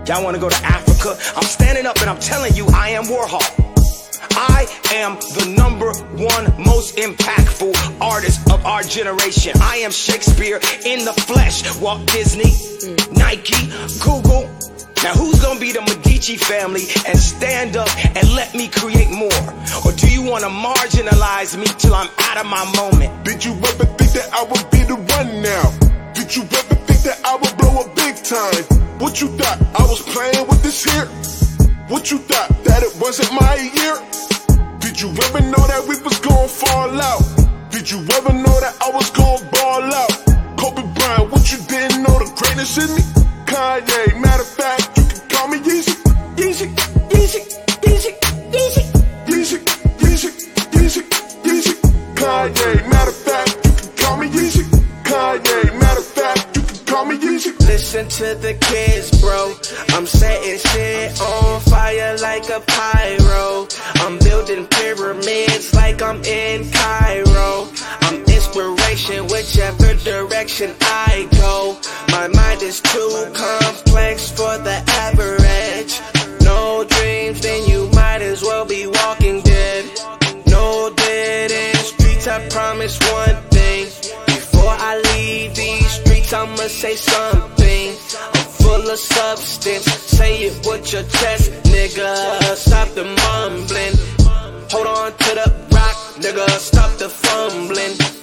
Y'all wanna go to Africa? I'm standing up and I'm telling you, I am Warhol. I am the #1 most impactful artist of our generation. I am Shakespeare in the flesh. Walt Disney, Nike, Google. Now who's gonna be the Medici family and stand up and let me create more? Or do you wanna marginalize me till I'm out of my moment? Did you ever think that I would be the one now? Did you ever think that I would blow up big time? What you thought, I was playing with this here? What you thought, that it wasn't my year? Did you ever know that we was gonna fall out? Did you ever know that I was gonna ball out? Kobe Bryant, what you didn't know, the greatness in me? Kanye, matter of fact, you can call me Yeezy. Yeezy, Yeezy, Yeezy, Yeezy, Yeezy, Yeezy, Yeezy, Yeezy. Kanye, matter of fact, you can call me Yeezy. Kanye, matter of fact, you can call me Yeezy. Listen to the kids, bro. I'm setting shit on fire like a pyro. I'm building pyramids like I'm in Cairo. I'm inspiration whichever direction I go. My mind is too complex for the average. No dreams, then you might as well be walking dead. No dead end streets, I promise one thing. Before I leave these streets, I'ma say something. I'm full of substance, say it with your chest, nigga. Stop the mumbling, hold on to the rock, nigga. Stop the fumbling.